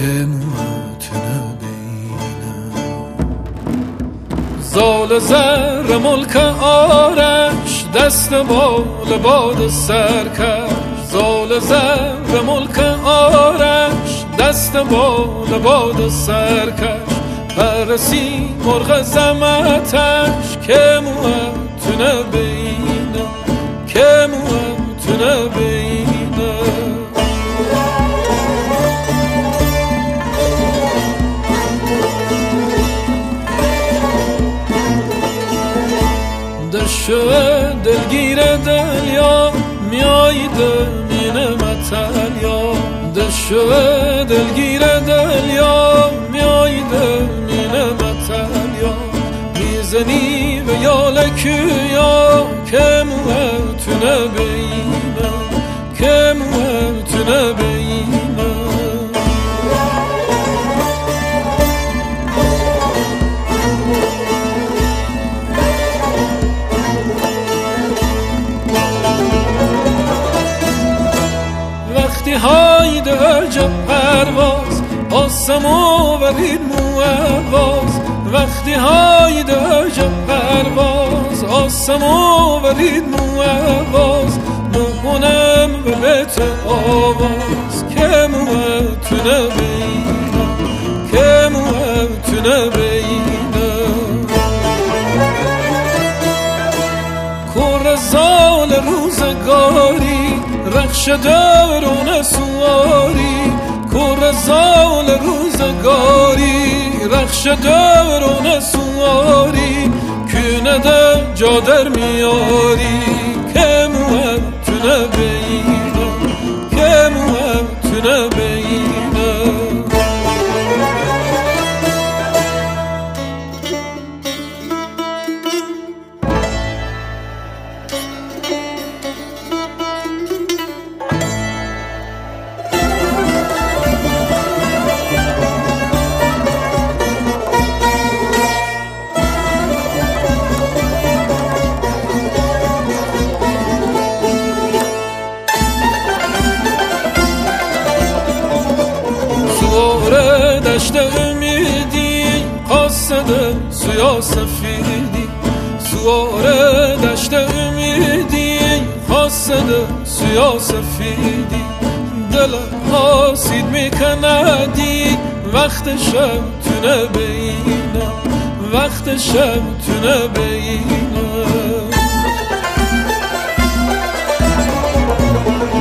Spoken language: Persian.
که موت نبینم. زال زر ملک آرش دست بال باد سرکش. زال زر ملک آرش دست بال باد سرکش. پرسی مرغ زمتش که موت نبینم، که موت نبینم. دشوه دلگیر دلیا میایده مینه متلیا. دشوه دلگیر دلیا میایده مینه متلیا. میزنی به یالکویا که موت نبینم، که موت نبینم. وقتی هایده عجب پرواز آسمو ورید موواز. وقتی هایده عجب پرواز آسمو ورید موواز. نکنم به بیت آواز که موت نبینم، که موت نبینم. کور زال روزگاری رخش دورون سواری. کور زال روزگاری رخش دورون سواری. کونه ده جادر میاری که موت نبینم، که موت نبینم. سواره دشت امیدی قاصد سویا سفیدی. سواره دشت امیدی قاصد سویا سفیدی. دلم حاسید میکندی وقت شب تو نبینم، وقت شب تو نبینم.